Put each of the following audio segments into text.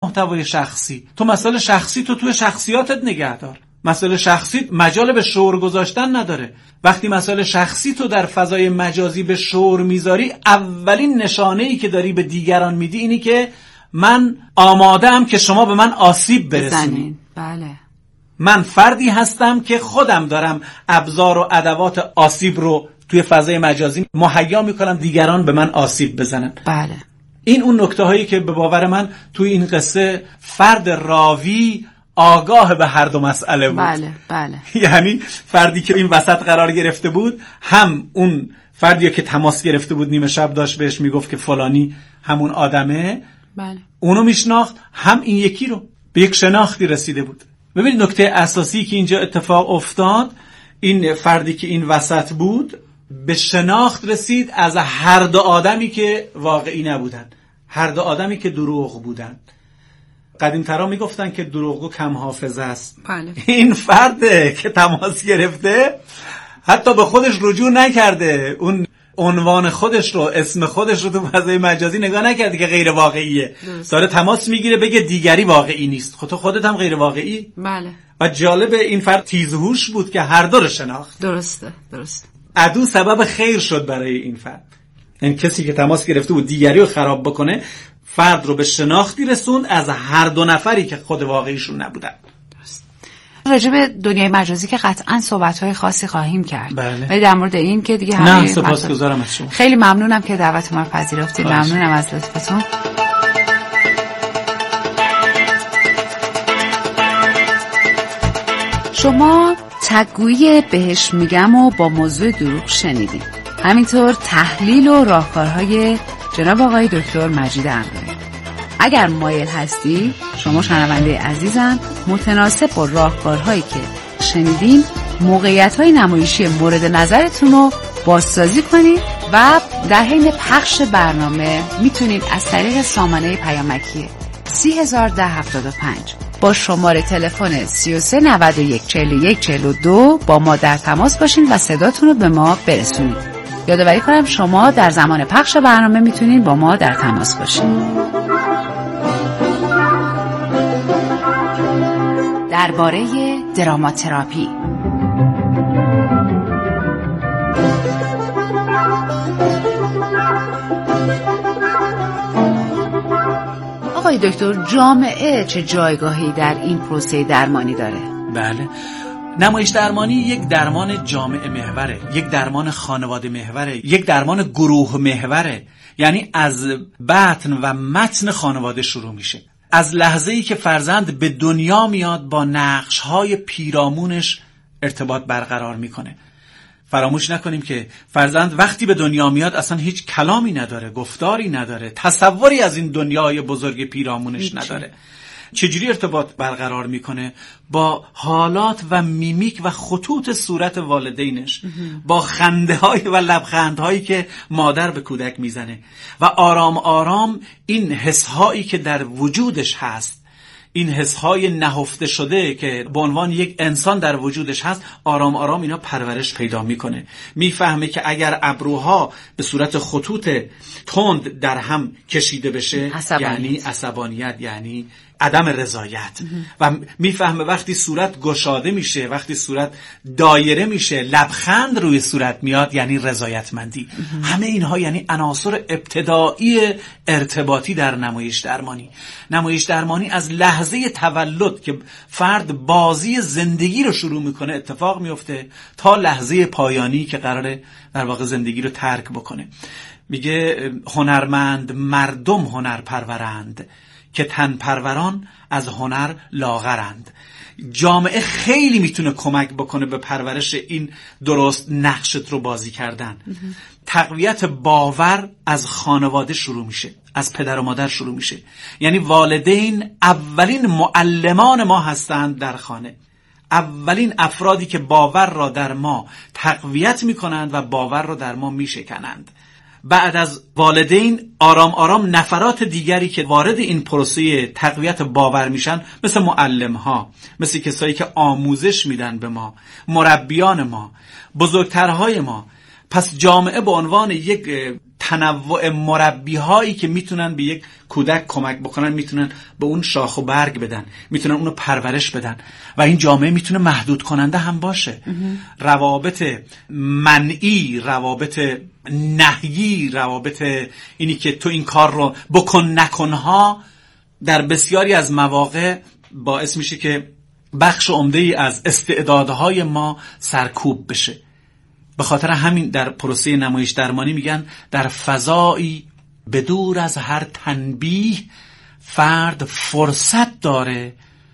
محتوای شخصی. تو مسائل شخصی تو توی شخصیاتت نگه دار. مسائل شخصی مجال به شعور گذاشتن نداره. وقتی مسائل شخصی تو در فضای مجازی به شعور میذاری، اولین نشانه‌ای که داری به دیگران میدی اینی که من آماده‌ام که شما به من آسیب برسونید. بله. من فردی هستم که خودم دارم ابزار و ادوات آسیب رو توی فضای مجازی مهیا میکنم دیگران به من آسیب بزنن. بله. این اون نکته هایی که به باور من توی این قصه فرد راوی آگاه به هر دو مسئله بود. بله بله. یعنی فردی که این وسط قرار گرفته بود، هم اون فردی که تماس گرفته بود نیمه شب داشت بهش میگفت که فلانی همون آدمه، بله، اونو میشناخت، هم این یکی رو به یک شناختی رسیده بود. ببینید نکته اساسی که اینجا اتفاق افتاد، این فردی که این وسط بود به شناخت رسید از هر دو آدمی که واقعی نبودن، هر دو آدمی که دروغ بودن. قدیم‌ترا میگفتن که دروغگو کم حافظه است. بله. این فرده که تماس گرفته حتی به خودش رجوع نکرده، اون عنوان خودش رو، اسم خودش رو تو فضای مجازی نگاه نکرده که غیر واقعیه. داره تماس میگیره بگه دیگری واقعی نیست. خودت هم غیر واقعی. بله. و جالب این فرد تیزهوش بود که هر دو رو شناخت. درسته. عدو سبب خیر شد برای این فرد. این کسی که تماس گرفته بود دیگری رو خراب بکنه، فرد رو به شناختی رسوند از هر دو نفری که خود واقعیشون نبودن. راجع به دنیای مجازی که قطعاً صحبت‌های خاصی خواهیم کرد. بله. ولی در مورد این که دیگه نه، سپاسگزارم از شما. خیلی ممنونم که دعوت ما رو پذیرفتید. ممنونم از لطفتون. شما تگویی بهش میگم و با موضوع دروغ شنیدید. همینطور تحلیل و راهکارهای جناب آقای دکتر مجید انقایی. اگر مایل هستی شما شنونده عزیزم متناسب با راهکارهایی که شنیدیم موقعیت‌های نمایشی مورد نظرتون رو بازسازی کنید و در حین پخش برنامه میتونید از طریق سامانه پیامکی 301075 با شماره تلفن 33 91 41 42 با ما در تماس باشین و صداتون رو به ما برسونید. یادآوری کنم شما در زمان پخش برنامه میتونید با ما در تماس باشین. درباره دراماتراپی. آقای دکتر، جامعه چه جایگاهی در این پروسه درمانی داره؟ بله، نمایش درمانی یک درمان جامعه محوره، یک درمان خانواده محوره، یک درمان گروه محوره. یعنی از بطن و متن خانواده شروع میشه. از لحظه‌ای که فرزند به دنیا میاد با نقش‌های پیرامونش ارتباط برقرار میکنه. فراموش نکنیم که فرزند وقتی به دنیا میاد اصلا هیچ کلامی نداره، گفتاری نداره، تصوری از این دنیای بزرگ پیرامونش نداره. چجوری ارتباط برقرار میکنه؟ با حالات و میمیک و خطوط صورت والدینش، با خنده های و لبخند هایی که مادر به کودک میزنه و آرام آرام این حس هایی که در وجودش هست، این حس های نهفته شده که به عنوان یک انسان در وجودش هست، آرام آرام اینا پرورش پیدا میکنه. میفهمه که اگر ابروها به صورت خطوط تند در هم کشیده بشه یعنی عصبانیت، یعنی عدم رضایت. و میفهمه وقتی صورت گشاده میشه، وقتی صورت دایره میشه، لبخند روی صورت میاد یعنی رضایتمندی. همه اینها یعنی عناصر ابتدایی ارتباطی در نمایش درمانی. نمایش درمانی از لحظه تولد که فرد بازی زندگی رو شروع میکنه اتفاق میفته تا لحظه پایانی که قراره در واقع زندگی رو ترک بکنه. میگه هنرمند مردم هنر پرورند که تن پروران از هنر لاغرند. جامعه خیلی میتونه کمک بکنه به پرورش این درست نقشت رو بازی کردن. تقویت باور از خانواده شروع میشه، از پدر و مادر شروع میشه. یعنی والدین اولین معلمان ما هستند در خانه، اولین افرادی که باور را در ما تقویت میکنند و باور را در ما میشکنند. بعد از والدین آرام آرام نفرات دیگری که وارد این پروسه تقویت باور میشن، مثل معلم ها، مثل کسایی که آموزش میدن به ما، مربیان ما، بزرگترهای ما. پس جامعه به عنوان یک تنوع مربی هایی که میتونن به یک کودک کمک بکنن، میتونن به اون شاخ و برگ بدن، میتونن اونو پرورش بدن و این جامعه میتونه محدود کننده هم باشه. روابط منعی، روابط نهیی، روابط اینی که تو این کار رو بکن نکنها در بسیاری از مواقع باعث میشه که بخش عمده‌ای از استعدادهای ما سرکوب بشه. به خاطر همین در پروسه نمایش درمانی میگن در فضایی بدور از هر تنبیه فرد فرصت داره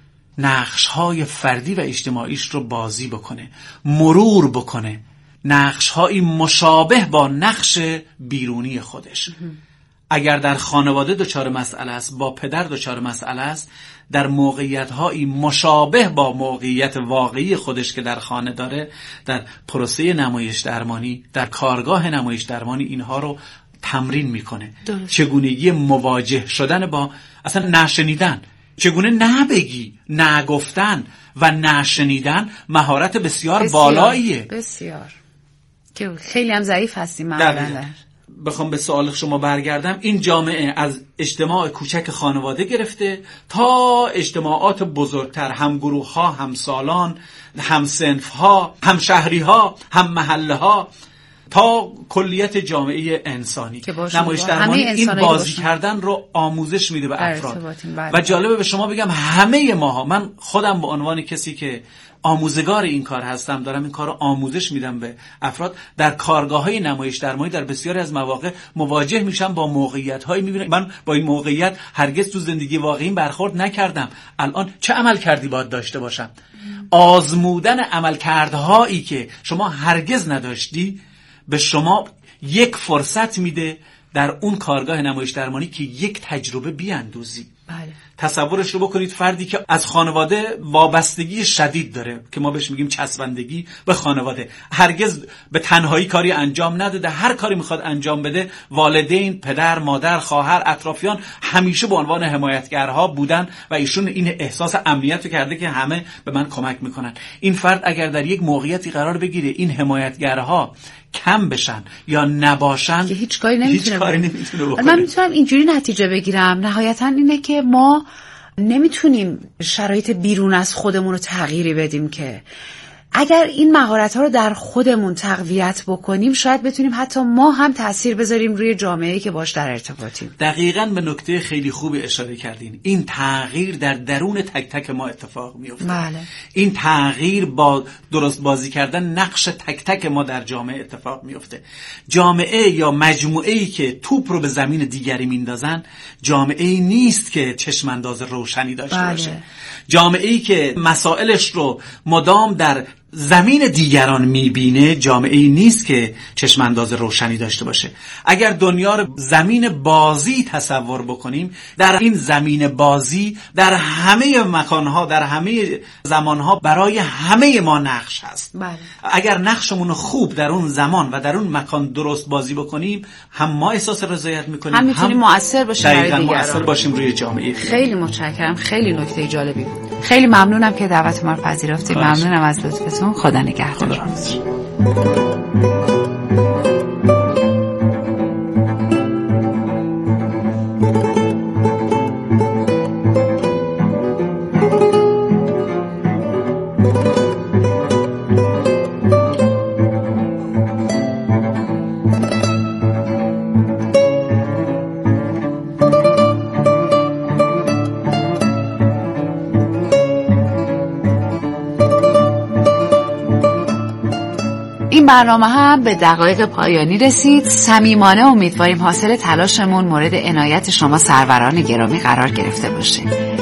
نقش‌های فردی و اجتماعیش رو بازی بکنه، مرور بکنه، نقش‌هایی مشابه با نقش بیرونی خودش. اگر در خانواده دچار مسئله است، با پدر دچار مسئله است، در موقعیت‌هایی مشابه با موقعیت واقعی خودش که در خانه داره، در پروسه نمایش درمانی، در کارگاه نمایش درمانی اینها رو تمرین میکنه. چگونگی مواجه شدن با اصلا نشنیدن، چگونه نبگی، نگفتن و نشنیدن مهارت بسیار بالاییه. بسیار که خیلی هم ضعیف هستیم معمولا. بخوام به سوال شما برگردم، این جامعه از اجتماع کوچک خانواده گرفته تا اجتماعات بزرگتر، هم گروه ها، هم سالان، هم صنف ها، هم شهری ها، هم محله ها، تا کلیت جامعه انسانی. نمایش درمانی این بازی کردن رو آموزش میده به افراد. و جالبه به شما بگم همه ماها، من خودم به عنوان کسی که آموزگار این کار هستم، دارم این کار رو آموزش میدم به افراد، در کارگاه‌های نمایش درمانی در بسیاری از مواقع مواجه میشم با موقعیت‌هایی، میبینم من با این موقعیت هرگز تو زندگی واقعی برخورد نکردم، الان چه عمل کردی باید داشته باشم. آزمودن عملکردهایی که شما هرگز نداشتی به شما یک فرصت میده در اون کارگاه نمایش درمانی که یک تجربه بیاندوزی. بله. تصورش رو بکنید فردی که از خانواده وابستگی شدید داره که ما بهش میگیم چسبندگی به خانواده، هرگز به تنهایی کاری انجام نداده، هر کاری میخواد انجام بده والدین، پدر، مادر، خواهر، اطرافیان همیشه به عنوان حمایتگرها بودن و ایشون این احساس امنیت رو کرده که همه به من کمک میکنن. این فرد اگر در یک موقعیتی قرار بگیره این حمایتگرها کم بشن یا نباشن که هیچ کاری نمیتونه بکنه. من میتونم اینجوری نتیجه بگیرم نهایتا اینه که ما نمیتونیم شرایط بیرون از خودمون رو تغییری بدیم، که اگر این مهارت‌ها رو در خودمون تقویت بکنیم شاید بتونیم حتی ما هم تأثیر بذاریم روی جامعه‌ای که باش در ارتباطیم. دقیقاً به نکته خیلی خوبی اشاره کردین. این تغییر در درون تک تک ما اتفاق میفته. بله. این تغییر با درست بازی کردن نقش تک تک ما در جامعه اتفاق میفته. جامعه یا مجموعه‌ای که توپ رو به زمین دیگری میندازن جامعه‌ای نیست که چشم انداز روشنی داشته باشه. جامعه‌ای که مسائلش رو مدام در زمین دیگران میبینه جامعه‌ای نیست که چشم انداز روشنی داشته باشه. اگر دنیا رو زمین بازی تصور بکنیم، در این زمین بازی در همه مکانها، در همه زمانها برای همه ما نقش هست. بله. اگر نقشمون خوب در اون زمان و در اون مکان درست بازی بکنیم، هم ما احساس رضایت میکنیم، هم میتونیم مؤثر باشیم برای دیگران، مؤثر باشیم روی جامعه. خیلی متشکرم، خیلی نکته جالبی بود. خیلی ممنونم که دعوت ما رو پذیرفتید. ممنونم از لطفتون. خدا نگهدار. این برنامه هم به دقایق پایانی رسید. صمیمانه امیدواریم حاصل تلاشمون مورد عنایت شما سروران گرامی قرار گرفته باشه.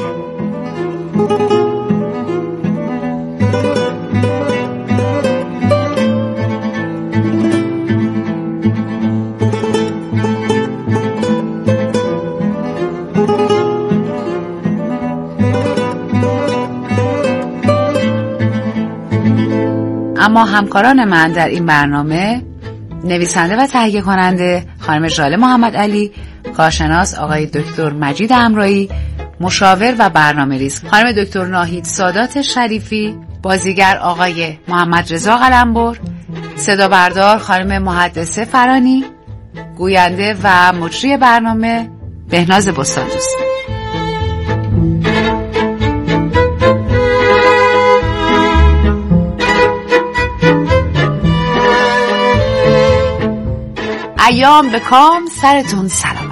اما همکاران من در این برنامه نویسنده و تهیه کننده خانم ژاله محمد علی، کارشناس آقای دکتر مجید امرایی، مشاور و برنامه‌ریز خانم دکتر ناهید سادات شریفی، بازیگر آقای محمد رضا قلمبر، صدا بردار خانم محدثه فرانی، گوینده و مجری برنامه بهناز بستاندوستی. ایام به کام، سرتون سلامت.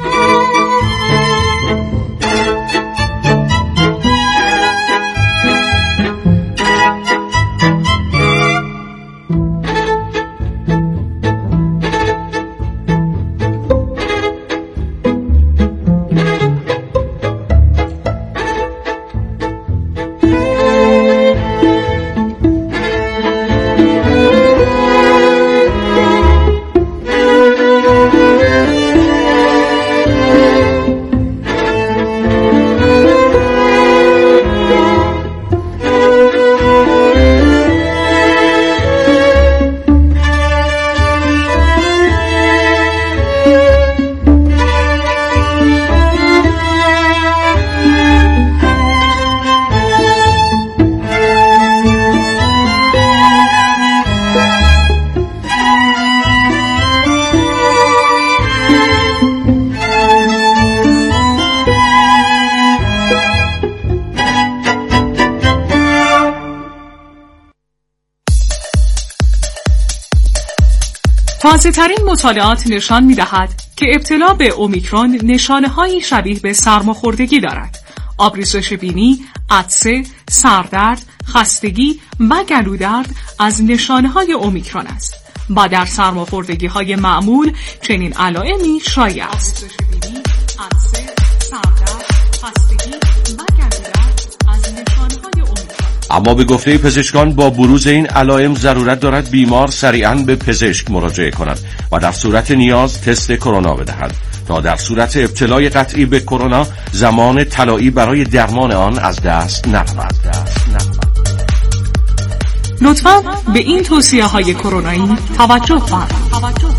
تازه‌ترین مطالعات نشان می‌دهد که ابتلا به اومیکرون نشانه‌هایی شبیه به سرماخوردگی دارد. آبریزش بینی، عطسه، سردرد، خستگی و گلودرد از نشانه‌های اومیکرون است. و در سرماخوردگی‌های معمول چنین علائمی شایع است. اما به گفته پزشکان با بروز این علائم ضرورت دارد بیمار سریعاً به پزشک مراجعه کند و در صورت نیاز تست کرونا بدهد تا در صورت ابتلای قطعی به کرونا زمان طلایی برای درمان آن از دست نرود. لطفاً به این توصیه‌های کرونایی توجه فرمایید.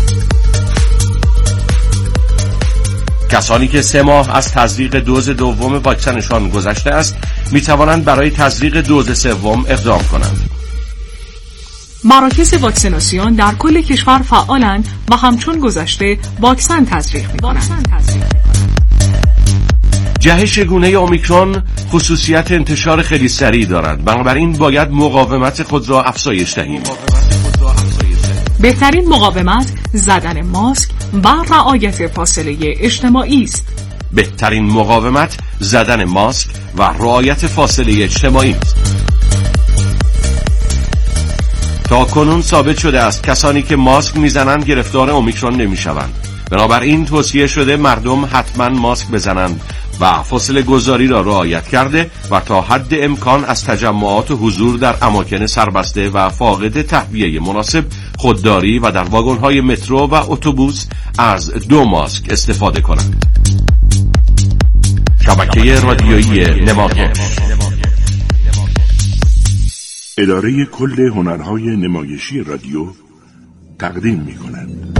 کسانی که 3 ماه از تزریق دوز دوم واکسنشان گذشته است می توانند برای تزریق دوز سوم اقدام کنند. مراکز واکسیناسیون در کل کشور فعالند و همچون گذشته واکسن تزریق می کنند. جهش گونه اومیکرون خصوصیت انتشار خیلی سریع دارد، بنابراین باید مقاومت خود را افزایش دهیم. بهترین مقاومت زدن ماسک و رعایت فاصله اجتماعی است. بهترین مقاومت زدن ماسک و رعایت فاصله اجتماعی است. تا کنون ثابت شده است کسانی که ماسک میزنند گرفتار اومیکرون نمیشوند. بنابراین توصیه شده مردم حتما ماسک بزنند و فاصله گذاری را رعایت کرده و تا حد امکان از تجمعات و حضور در اماکن سربسته و فاقد تهویه مناسب خودداری و در واگن‌های مترو و اتوبوس از 2 ماسک استفاده کنند. شبکه رادیویی نماکش اداره کل هنرهای نمایشی رادیو تقدیم می‌کند.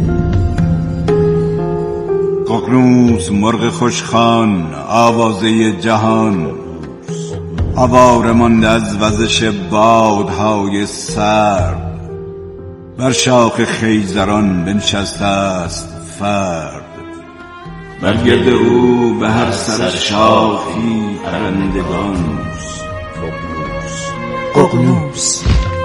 ققنوس مرغ خوشخوان آوازه جهان، آواره مانده از وزش بادهای سرد، بر شاخ خیزران بنشسته است فرد، بر گرد او به هر سر شاخی پرندگان. ققنوس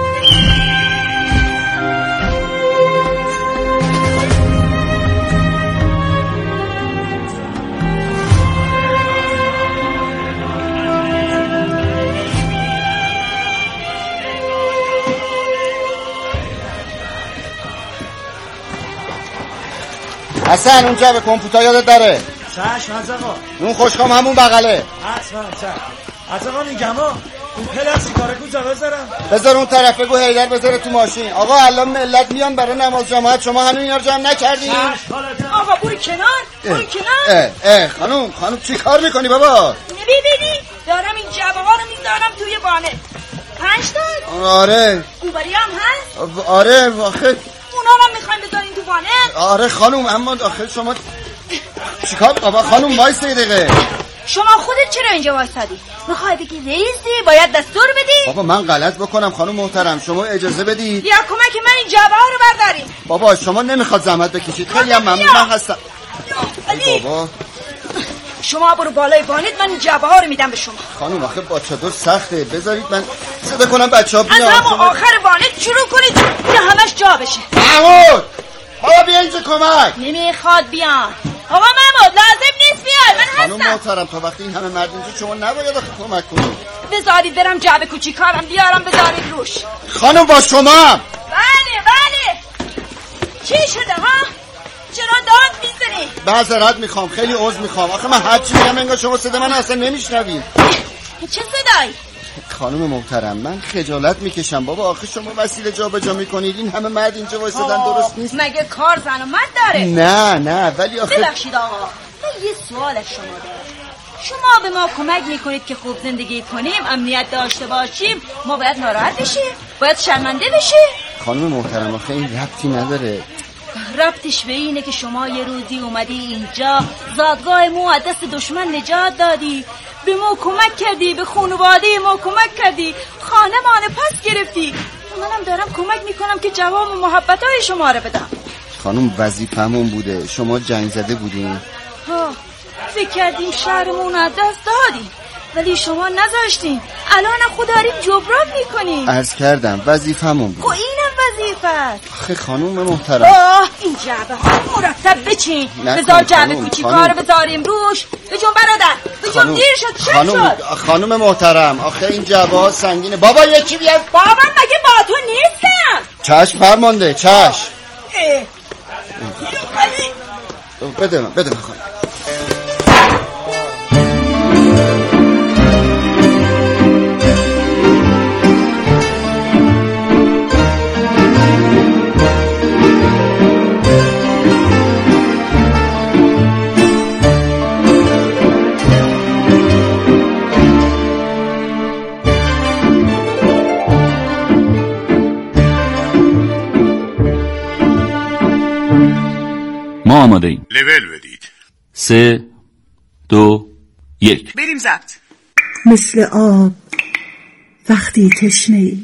حسن اونجا به کامپیوتر یادت داره. چشم از آقا. اون خوشخام همون بغله. حتما چشم. از آقا میگم اون پلاستیکاره کجا بذارم؟ بذار اون طرف، بگو حیدر بذاره تو ماشین. آقا الان ملت میان برای نماز جماعت، شما هنوز اینا رو جمع نکردین؟ آقا برو کنار. خانم چی کار میکنی بابا؟ ببینی دارم این جعبه ها رو میذارم توی وانت. 5 تا؟ آره. اوبری هم هست؟ آره واخه اونا هم میخوایم بذارین تو وانت؟ آره خانم، اما آخه شما چیکار؟ بابا خانم وایس یه دقیقه. شما خودت چرا اینجا وایسادی؟ میخوای بگی رئیسی باید دستور بدی؟ بابا من غلط بکنم خانم محترم، شما اجازه بدید یا کمک من این جعبه ها رو برداریم. بابا شما نمیخواد زحمت بکشید، خیلی هم ممنون، من هستم. بابا شما برو بالای وانت، من این جعبه ها رو میدم به شما. خانم آخه با چادر سخته، بذارید من صدا کنم بچه‌ها بیان. از همون آخر وانت شروع کنید که همش جا بشه. محمود بابا بیا اینجا کمک. نمیخواد بیان. بابا محمود لازم نیست بیای، من هستم. خانم محترم تا وقتی این همه مرد اینجا شما نباید کمک کنید. بذارید برم جعبه کوچیکارم بیارم بذارید روش. خانم با شما. بله چی شده ها؟ چرا داد میزنی؟ معذرت میخوام، خیلی عذر میخوام. آخه من هر چی میگم انگار شما صدا من اصلا نمیشنوید. چه صدایی؟ خانم محترم من خجالت میکشم بابا، آخه شما وسیله جابجا میکنید، این همه مرد اینجا وایسادن درست نیست. مگه کار زن و مرد داره؟ نه ولی آخه ببخشید آقا، من یه سوال از شما دارم. شما به ما کمک میکنید که خوب زندگی کنیم، امنیت داشته باشیم، ما باید ناراحت بشیم؟ باید شرمنده بشیم؟ خانم محترم آخه این ربطی نداره. ربطش به اینه که شما یه روزی اومدی اینجا، زادگاه مو از دست دشمن نجات دادی، به ما کمک کردی، به خانواده ما کمک کردی، خانه ما پس گرفتی. منم دارم کمک میکنم که جواب محبتای شما رو بدم. خانم وظیفه‌مون بوده، شما جنگ زده بودین. فکر کردیم شهرمون از دست دادیم، ولی شما نذاشتین. الان خود داریم جبران میکنیم. عرض کردم وظیفه‌مون بود. اینم وظیفه است. آخه خانم محترم این جعبه ها مرتب بچین، بذار جعبه کوچیکا رو بذاریم روش. بجون برادر بجون، دیر شد. چه شد؟ خانم محترم آخه این جعبه ها سنگینه. بابا یکی بیاد. بابا مگه با تو نیستم؟ چشم فرمانده چشم. بده من خانم. ما آماده ایم. لول بدید. 3 2 1 بریم ضبط. مثل آب وقتی تشنه‌ای،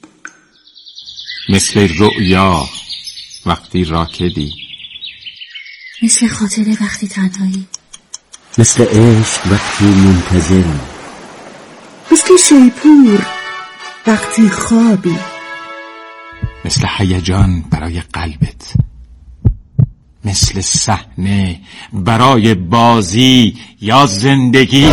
مثل رؤیا وقتی راکدی، مثل خاطره وقتی تنهایی، مثل عشق وقتی منتظری، مثل شیپور وقتی خوابی، مثل هیجان برای قلبت، مثل صحنه برای بازی یا زندگی.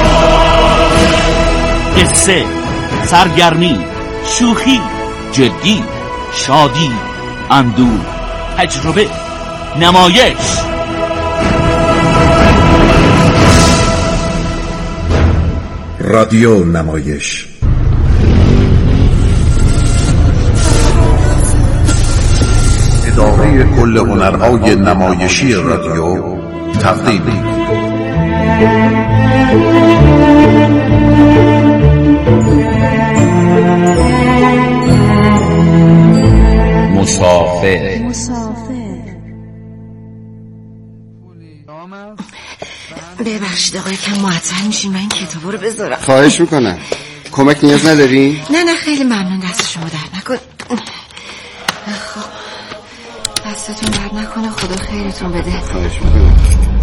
قصه، سرگرمی، شوخی، جدی، شادی، اندوه، تجربه، نمایش. رادیو نمایش. اداره کل هنرهای نمایشی رادیو تقدیم مسافر. ببخشید آقای کم معطل میشین، من این کتابا رو بذارم. خواهش میکنم. کمک نیاز نداری؟ نه خیلی ممنون، دست شما درد نکن. خب دستتون درد نکنه، خدا خیرتون بده. خواهش میکنم.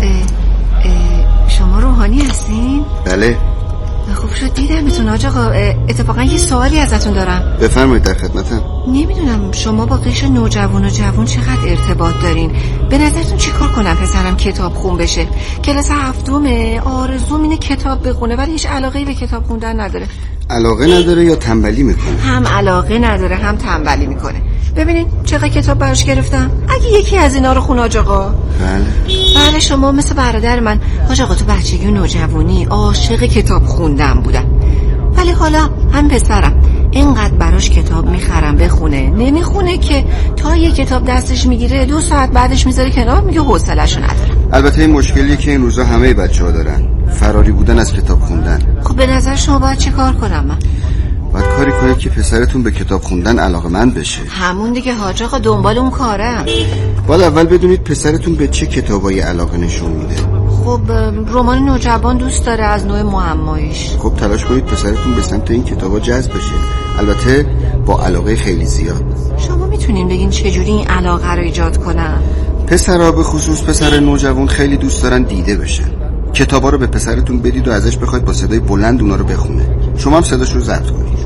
شما روحانی هستین؟ بله. خوب شد دیدمتون آج آقا. اتفاقا یه سوالی ازتون دارم. بفرمایید، در خدمتم. نمیدونم شما با قشر نوجوان و جوان چقدر ارتباط دارین؟ به نظرتون چی کار کنم پسرم کتاب خون بشه؟ کلاس 7م، آرزوم اینه کتاب بخونه ولی هیچ علاقه‌ای به کتاب خوندن نداره. علاقه نداره یا تنبلی میکنه؟ هم علاقه نداره هم تنبلی میکنه. ببینید چقدر کتاب براش گرفتم. اگه یکی از اینا رو خون آج آقا. بله شما مثل برادر من آج آقا تو بچگی و نوجوانی عاشق کتاب خوندن بودم، ولی حالا هم پسرم اینقدر براش کتاب میخرم بخونه، نمیخونه که تا یه کتاب دستش میگیره 2 ساعت بعدش میذاره کنار، میگه حوصله‌شو ندارم. البته این مشکلیه که این روزا همه بچه‌ها دارن، فراری بودن از کتاب خوندن. خب به نظر شما باید چه کار کنم من؟ باید کاری کنید که پسرتون به کتاب خوندن علاقه‌مند بشه. همون دیگه حاج آقا، دنبال اون کارم. باید اول بدونید پسرتون به چه کتابایی علاقه نشون میده. خب رمان نوجوان دوست داره از نوع معمایش. خب تلاش کنید پسرتون به سمت این کتابا جذب بشه، البته با علاقه خیلی زیاد. شما میتونین بگین چجوری این علاقه رو ایجاد کنم؟ پسرها به خصوص پسر نوجوان خیلی دوست دارن دیده بشن. کتابا رو به پسرتون بدید و ازش بخواید با صدای بلند اونا رو بخونه. شما هم صداش رو ضبط کنید.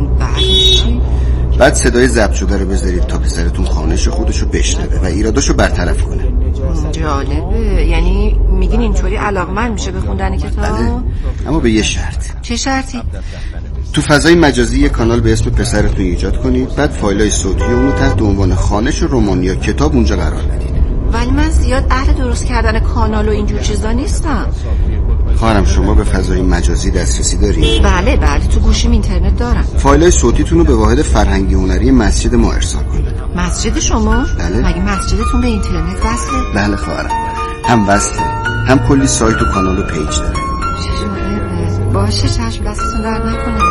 بعد صدای ضبط شده رو بذارید تا پسرتون خوانش خودشو بشنوه و ایراداشو برطرف کنه. جالبه. یعنی میگین اینطوری علاقمند میشه به خوندن کتاب؟ بله، اما به یه شرط. چه شرطی؟ تو فضای مجازی یک کانال به اسم پسرتون ایجاد کنید، بعد فایلای صوتی اونو تحت عنوان خوانش رمان یا کتاب اونجا قرار بدید. ولی من زیاد اهل درست کردن کانال و اینجور چیزا نیستم. خواهرم شما به فضای مجازی دسترسی دارید؟ بله تو گوشیم اینترنت دارم. فایلای صوتیتون رو به واحد فرهنگی هنری مسجد ما ارسال کنید. مسجد شما؟ بله. مگه مسجدتون به اینترنت وصله؟ بله خواهرم، هم وصله هم کلی سایت و کانال و پیج داره. باشه چشم، دستتون درد نکنه.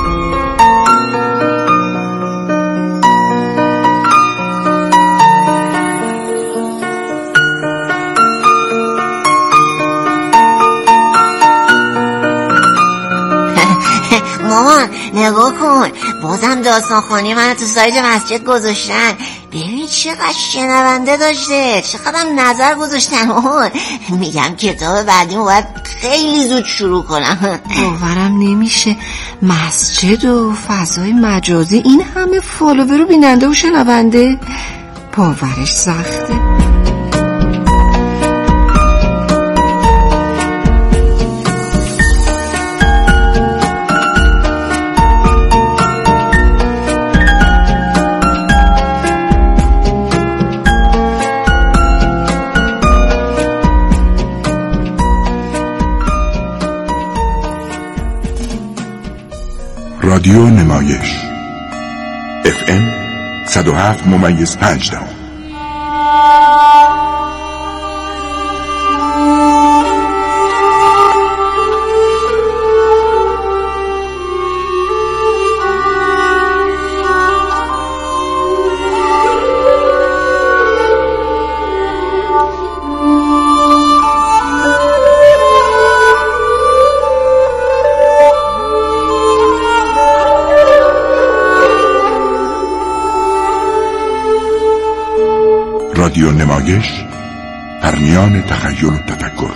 مامان نگاه کن، بازم داستانخوانی من تو سایت مسجد گذاشتن. ببین چقدر شنونده داشته، چقدر نظر گذاشتن. مامان میگم کتاب بعدیمو باید خیلی زود شروع کنم. باورم نمیشه مسجد و فضای مجازی این همه فالوور و بیننده و شنونده، باورش سخته. رادیو نمایش FM 107.5. رادیو نمایش در میان تخیل و تفکر.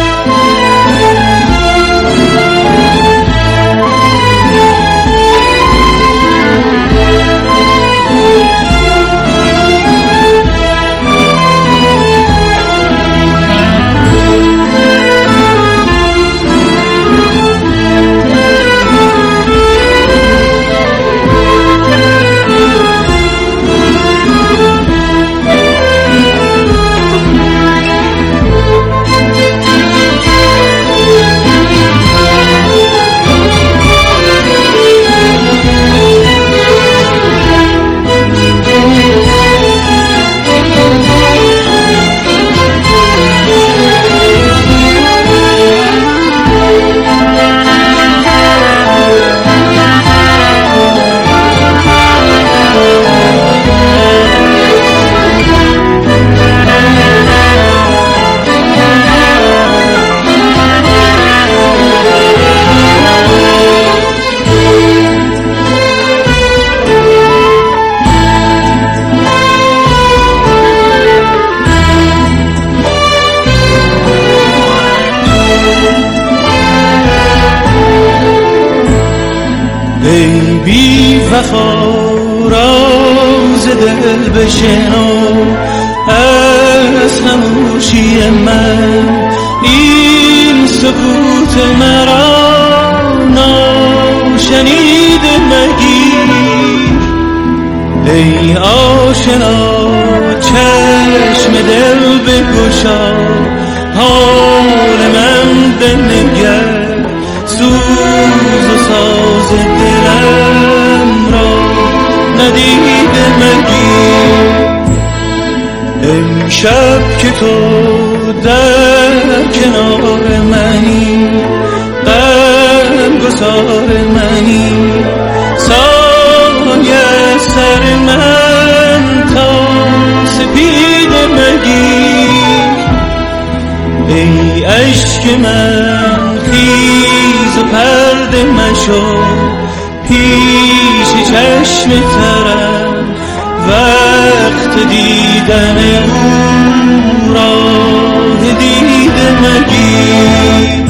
ای بی وفا راز دل بشنو از خموشی من، این سکوت مرا ناشنیده مگیر. ای آشنا چشم دل بگشا، حال من بنگر، سوز و ساز دلم را ندیده مگیر. امشب که تو در کنار منی، غمگسار منی، سایه سر من تا سپیده مگیر. ای عشق من خیز و پرده مشو پیش چشم ترم وقت دیدن او راه دیده مگیر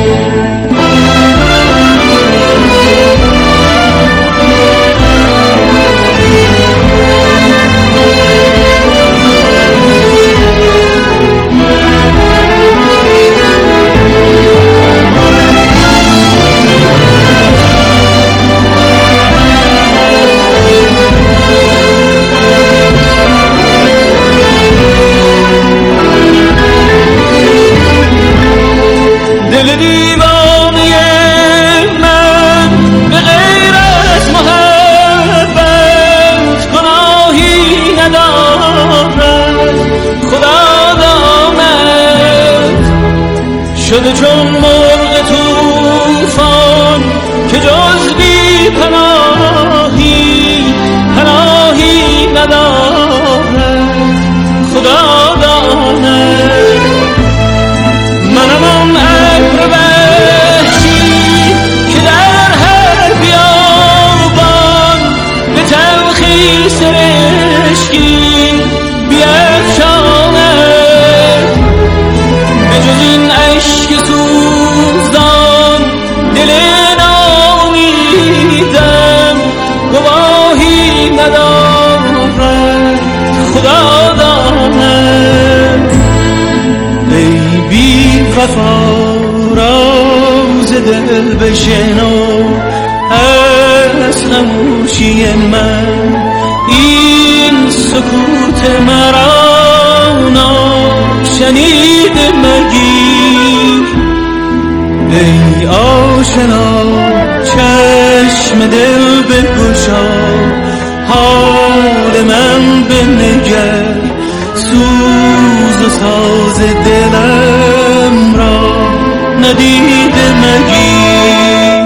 شده چون مرغ طوفان که جز بی پناهی ندارد خدا داند منم آن ابر وحشی که در هر بیابان به تلخی سرشکی بیفشاند به جز این عشق سوزان دل ناامیدم گواهی ندارد خدا داند ای بی وفا راز دل بشنو از خموشی من این سکوت مرا ناشنیده مگیر ای آشنا چشم دل بگشا حال من بنگر سوز و ساز دلم را ندیده مگیر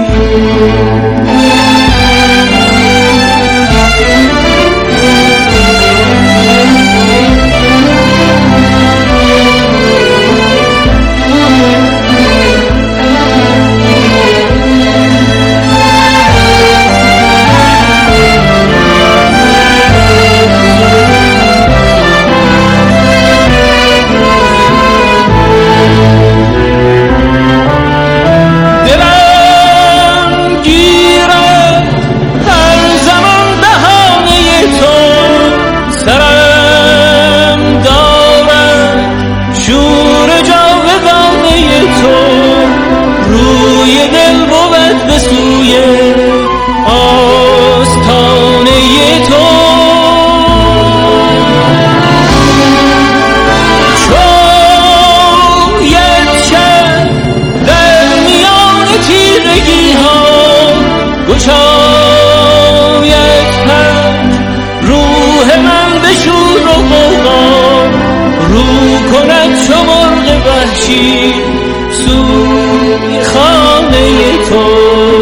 سوی خانه تو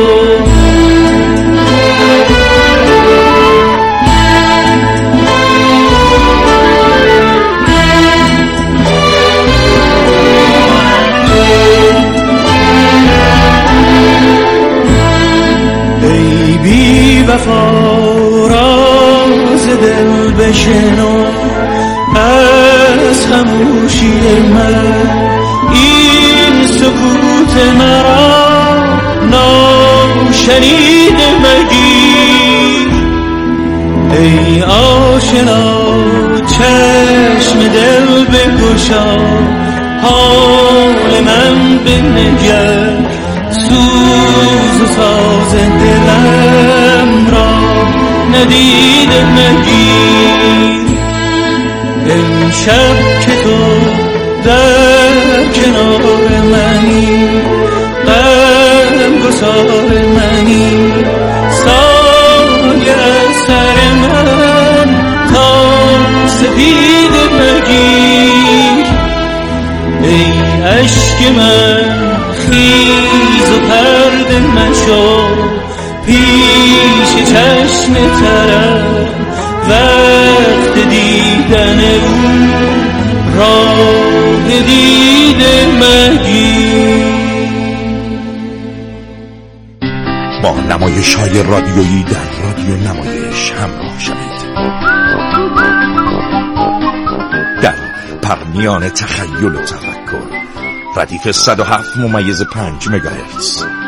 ای بی وفا راز دل بشنو از خموشی من این سکوت مرا ناشنیده مگیر ای آشنا چشم دل بگشا حال من بنگر سوز و ساز دلم را ندیده مگیر امشب که تو در کنار منی غم گسار منی سایه سر من تا سفید مگیر ای عشق من خیز و پرده مشو پیش چشم ترم وقت دیدن او راه دیده مگیر با نمایش‌های رادیویی در رادیو نمایش همراه شوید. در پرمیان تخیل و تفکر، ردیف 107.5 مگاهرتز.